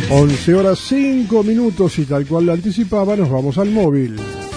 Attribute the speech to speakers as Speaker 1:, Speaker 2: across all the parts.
Speaker 1: 11:05 y tal cual lo anticipaba, nos vamos al móvil.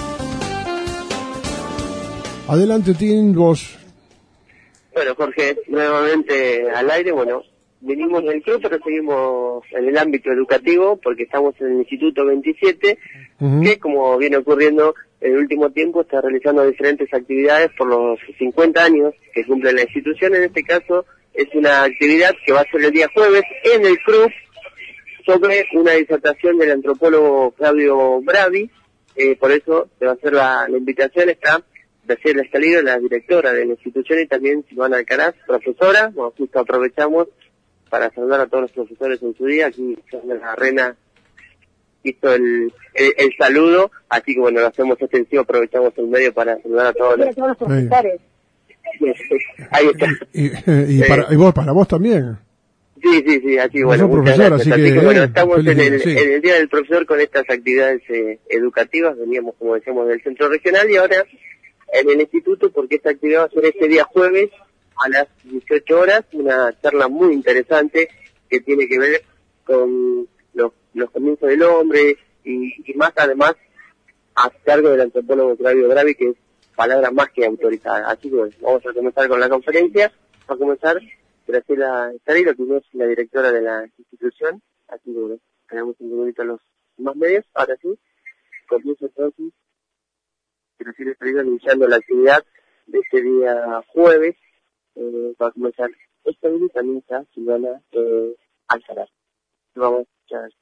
Speaker 1: Adelante, Tim, vos.
Speaker 2: Bueno, Jorge, nuevamente al aire. Bueno, venimos del club, pero seguimos en el ámbito educativo porque estamos en el Instituto 27, que como viene ocurriendo en el último tiempo está realizando diferentes actividades por los 50 años que cumple la institución. En este caso es una actividad que va a ser el día jueves en el club, sobre una disertación del antropólogo Claudio Bravi. Por eso se va a hacer la invitación. Está Graciela Escalino, la directora de la institución, y también Silvana Alcaraz, profesora. Bueno, justo aprovechamos para saludar a todos los profesores en su día. Aquí la Rena hizo el saludo, así que bueno, lo hacemos extensivo, aprovechamos el medio para saludar a todos
Speaker 3: los profesores.
Speaker 2: Ahí está.
Speaker 1: Y vos, para vos también.
Speaker 2: Sí, aquí bueno,
Speaker 1: muchas gracias.
Speaker 2: Así que bueno, estamos en
Speaker 1: sí.
Speaker 2: el Día del Profesor con estas actividades educativas. Veníamos, como decíamos, del centro regional y ahora en el instituto, porque esta actividad va a ser este día jueves a las 18 horas, una charla muy interesante que tiene que ver con los comienzos del hombre y más, además, a cargo del antropólogo Claudio Bravi, que es palabra más que autorizada. Así que bueno, vamos a comenzar con la conferencia. Va a comenzar Graciela Escalino, que es la directora de la institución. Así que bueno, tenemos un minutito a los más medios. Ahora sí, comienza entonces Graciela Escalino anunciando la actividad de este día jueves. Va a comenzar esta vez y también está Silvana Alcaraz. Vamos a escuchar.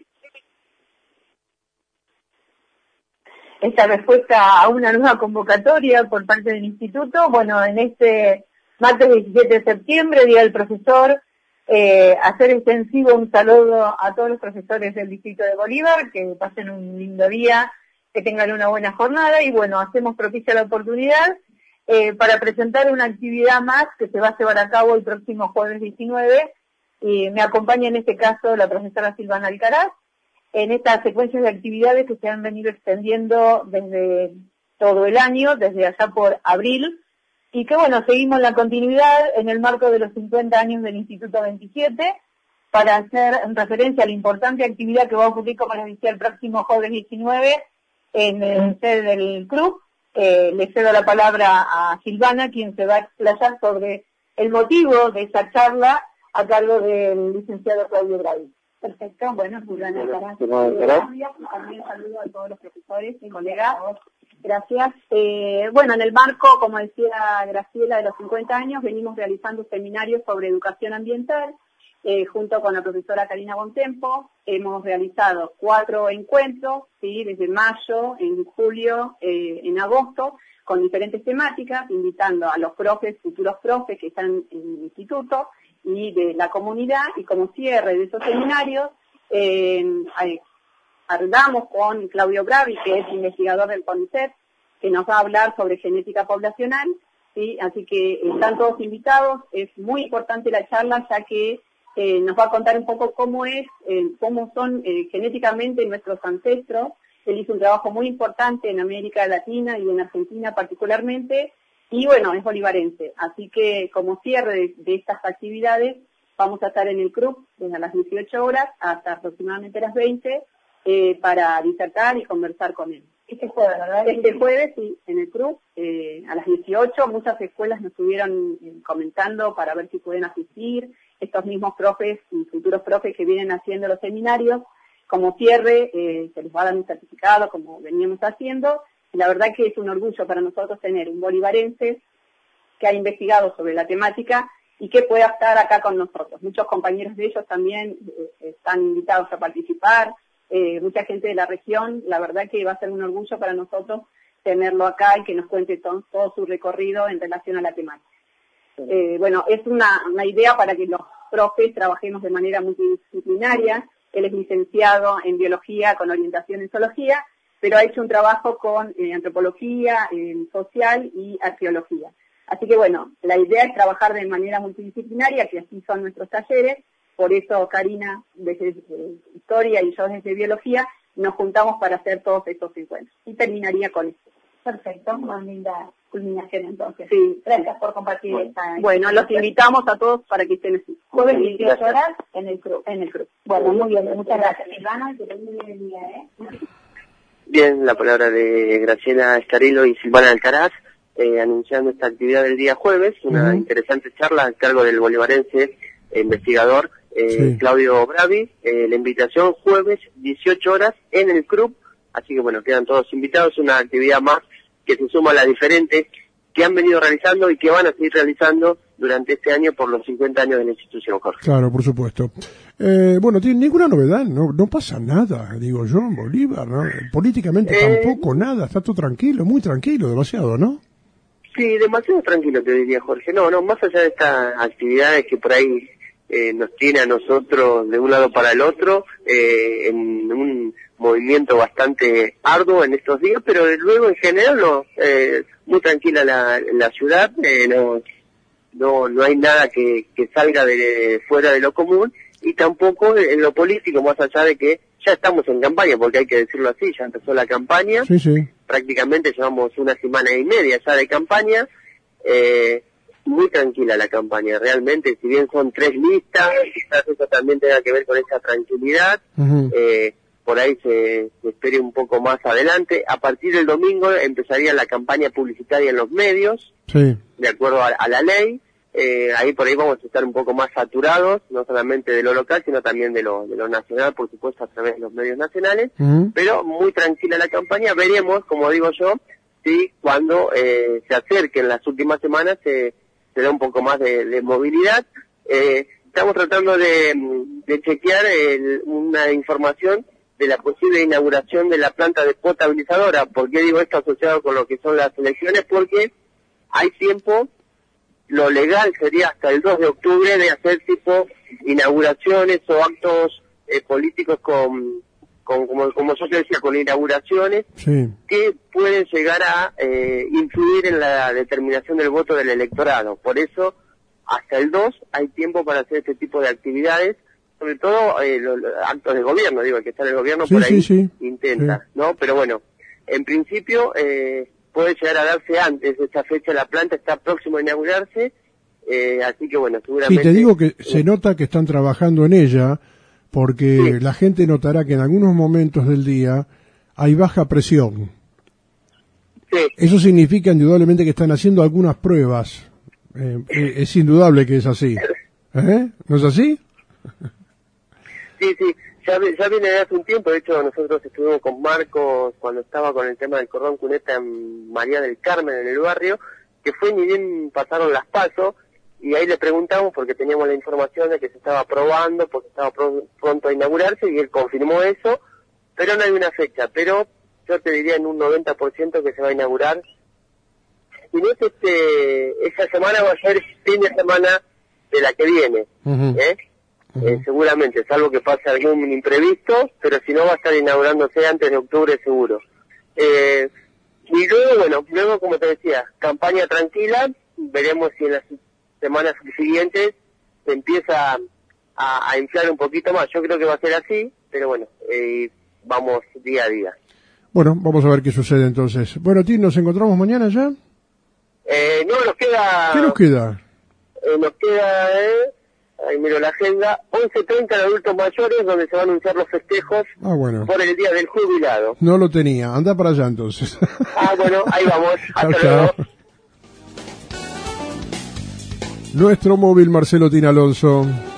Speaker 3: Esta respuesta a una nueva convocatoria por parte del instituto. Bueno, en este martes 17 de septiembre, Día del Profesor, hacer extensivo un saludo a todos los profesores del distrito de Bolívar, que pasen un lindo día, que tengan una buena jornada, y bueno, hacemos propicia la oportunidad para presentar una actividad más que se va a llevar a cabo el próximo jueves 19, y me acompaña en este caso la profesora Silvana Alcaraz, en estas secuencias de actividades que se han venido extendiendo desde todo el año, desde allá por abril, y que bueno, seguimos la continuidad en el marco de los 50 años del Instituto 27, para hacer referencia a la importante actividad que va a ocurrir, como les decía, el próximo jueves 19, en el sede del club. Le cedo la palabra a Silvana, quien se va a explayar sobre el motivo de esta charla a cargo del licenciado Claudio Bravi. Perfecto, bueno, Silvana, también saludo a todos los profesores y colegas. Gracias. Bueno, en el marco, como decía Graciela, de los 50 años, venimos realizando seminarios sobre educación ambiental, junto con la profesora Karina Bontempo. Hemos realizado 4 encuentros, ¿sí?, desde mayo, en julio, en agosto, con diferentes temáticas, invitando a los profes, futuros profes que están en el instituto y de la comunidad, y como cierre de esos seminarios, hablamos con Claudio Bravi, que es investigador del CONICET, que nos va a hablar sobre genética poblacional, ¿sí? Así que están todos invitados. Es muy importante la charla, ya que nos va a contar un poco cómo son genéticamente nuestros ancestros. Él hizo un trabajo muy importante en América Latina y en Argentina particularmente, y bueno, es bolivarense. Así que como cierre de estas actividades, vamos a estar en el club desde las 18 horas hasta aproximadamente las 20, para disertar y conversar con él. Este jueves, ¿verdad? Este jueves, sí, en el club, a las 18, muchas escuelas nos estuvieron comentando para ver si pueden asistir, estos mismos profes y futuros profes que vienen haciendo los seminarios. Como cierre, se les va a dar un certificado, como veníamos haciendo, y la verdad que es un orgullo para nosotros tener un bolivarense que ha investigado sobre la temática y que pueda estar acá con nosotros. Muchos compañeros de ellos también están invitados a participar, mucha gente de la región. La verdad que va a ser un orgullo para nosotros tenerlo acá y que nos cuente todo su recorrido en relación a la temática. Bueno, es una idea para que los profes trabajemos de manera multidisciplinaria. Él es licenciado en biología con orientación en zoología, pero ha hecho un trabajo con antropología, social y arqueología. Así que bueno, la idea es trabajar de manera multidisciplinaria, que así son nuestros talleres. Por eso Karina desde historia y yo desde biología nos juntamos para hacer todos estos encuentros. Y terminaría con esto. Perfecto, más linda
Speaker 4: culminación entonces.
Speaker 3: Sí.
Speaker 4: Gracias por compartir esta
Speaker 3: Bueno, los invitamos a todos para que estén así.
Speaker 4: jueves 18 horas en el club. Bueno, muy bien, muchas gracias.
Speaker 3: Silvana, que tengan un buen día,
Speaker 2: Bien, la palabra de Graciela Escarilo y Silvana Alcaraz, anunciando esta actividad del día jueves, una interesante charla a cargo del bolivarense investigador Claudio Bravi, la invitación jueves 18 horas en el club, así que bueno, quedan todos invitados, una actividad más que se suma a las diferentes que han venido realizando y que van a seguir realizando durante este año por los 50 años de la institución, Jorge.
Speaker 1: Claro, por supuesto. Bueno, tiene ninguna novedad, no pasa nada, digo yo, en Bolívar, ¿no? Políticamente tampoco nada, está todo tranquilo, muy tranquilo, demasiado, ¿no?
Speaker 2: Sí, demasiado tranquilo te diría, Jorge. No, más allá de estas actividades que por ahí nos tiene a nosotros de un lado para el otro, en un movimiento bastante arduo en estos días, pero luego en general muy tranquila la ciudad, no hay nada que salga de fuera de lo común, y tampoco en lo político, más allá de que ya estamos en campaña, porque hay que decirlo así, ya empezó la campaña, prácticamente llevamos una semana y media ya de campaña, muy tranquila la campaña, realmente, si bien son 3 listas, quizás eso también tenga que ver con esa tranquilidad, por ahí se espere un poco más adelante. A partir del domingo empezaría la campaña publicitaria en los medios, de acuerdo a la ley. Ahí por ahí vamos a estar un poco más saturados, no solamente de lo local, sino también de lo nacional, por supuesto, a través de los medios nacionales, pero muy tranquila la campaña. Veremos, como digo yo, si cuando se acerquen las últimas semanas se da un poco más de movilidad. Estamos tratando de chequear una información de la posible inauguración de la planta despotabilizadora. ¿Por qué digo esto asociado con lo que son las elecciones? Porque hay tiempo. Lo legal sería hasta el 2 de octubre de hacer tipo inauguraciones o actos políticos como yo te decía, con inauguraciones que pueden llegar a influir en la determinación del voto del electorado. Por eso, hasta el 2 hay tiempo para hacer este tipo de actividades, sobre todo los actos de gobierno, el que está en el gobierno por ahí intenta, ¿no? Pero bueno, en principio puede llegar a darse antes de esta fecha. La planta está próximo a inaugurarse, así que bueno, seguramente...
Speaker 1: Sí, te digo que se nota que están trabajando en ella, porque la gente notará que en algunos momentos del día hay baja presión. Eso significa indudablemente que están haciendo algunas pruebas. Es indudable que es así. ¿No es así?
Speaker 2: Sí, ya viene de hace un tiempo. De hecho, nosotros estuvimos con Marcos cuando estaba con el tema del cordón cuneta en María del Carmen, en el barrio, que fue ni bien pasaron las PASO, y ahí le preguntamos porque teníamos la información de que se estaba probando, porque estaba pronto a inaugurarse, y él confirmó eso, pero no hay una fecha. Pero yo te diría en un 90% que se va a inaugurar. Y no es esa semana, va a ser fin de semana de la que viene, seguramente, salvo que pase algún imprevisto, pero si no va a estar inaugurándose antes de octubre seguro. Y luego, como te decía, campaña tranquila, veremos si en las semanas siguientes se empieza a inflar un poquito más. Yo creo que va a ser así, pero bueno, vamos día a día.
Speaker 1: Bueno, vamos a ver qué sucede entonces. Bueno, Tim, ¿nos encontramos mañana ya?
Speaker 2: No, nos queda...
Speaker 1: ¿Qué nos queda?
Speaker 2: Nos queda... ahí miro la agenda, 11:30 de adultos mayores, donde se van a anunciar los festejos por el Día del Jubilado.
Speaker 1: No lo tenía, anda para allá entonces.
Speaker 2: Bueno, ahí vamos, hasta
Speaker 1: luego. Nuestro móvil Marcelo Tin Alonso.